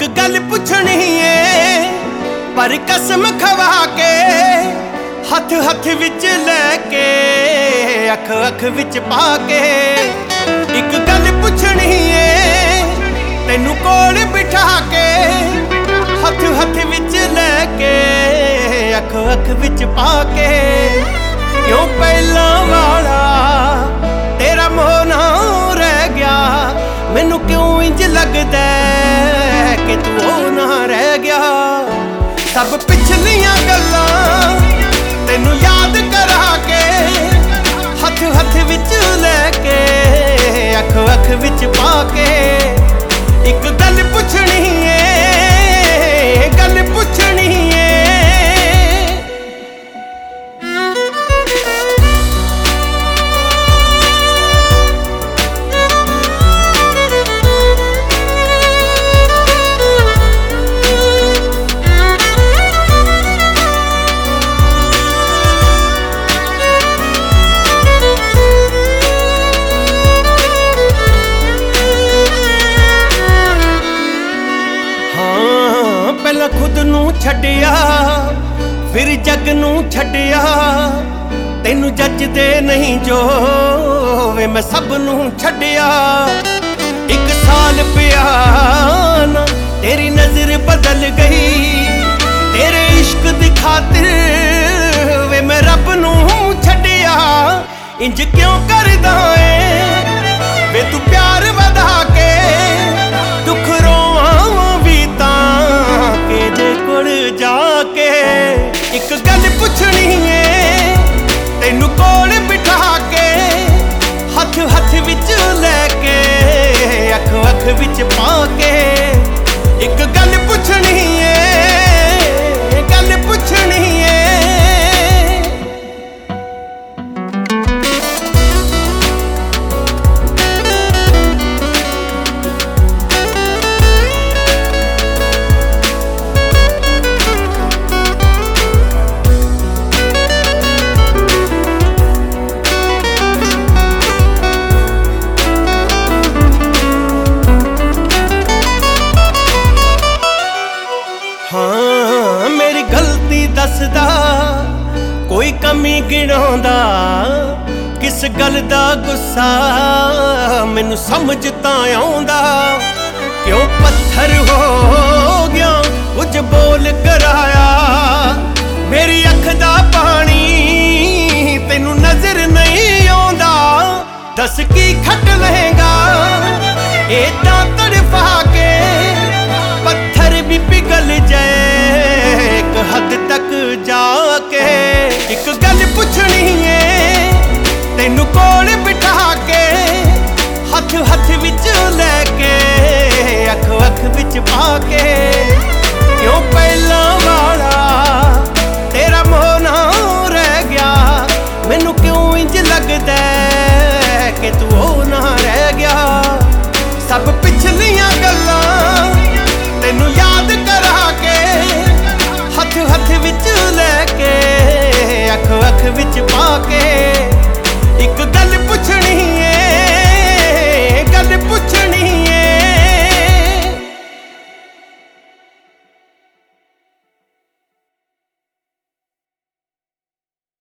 गल पुछनी है पर कसम खवा के हथ हथ विच लैके अख अख विच पा के। एक गल पुछनी है तैनू कोल बिठा के हथ हथ विच लैके अख अख विच पा के। क्यों पहला वाला तेरा मोह ना रह गया, मैनू क्यों इंज लगदा कि तू ओ ना रह गया। सब पिछलियां गल्लां तैनू याद करा के हथ हथ विच लैके अख अख विच पा के। एक गल पुछनी है गल पुछनी है। पहला खुद नू छड्डिया फिर जग नू छड्डिया, तैनू जचदे नहीं जो वे मैं सब नू छड्डिया। एक साल पिया ना तेरी नजर बदल गई, तेरे इश्क दी खातिर वे मैं रब नू छड्डिया। इंज क्यों करदा है वे तू प्यार वधा के, दुख रोवां भी तां के जे कोल जाके। एक गल पुछनी है तैनू कोल बिठा के हथ हथ विच लैके अख अख विच पा के। एक गल पुछनी है गल पुछनी है। हाँ मेरी गलती दसदा कोई कमी गिणांदा, किस गल दा गुस्सा मैनू समझ तां आउंदा। क्यों पत्थर हो गया कुछ बोल कराया, मेरी अख दा पानी तैनू नजर नहीं आउंदा। दस की खट लहेगा एदां तड़फा के, पत्थर भी पिघल जाए एक हद तक जाके। एक गल पुछनी है तैनू कोल बिठा के हथ हथ विच लैके अख अख विच पा के। क्यों पहला वाला तेरा मोह ना रह गया, मैनू क्यों इंज लगदा कि तू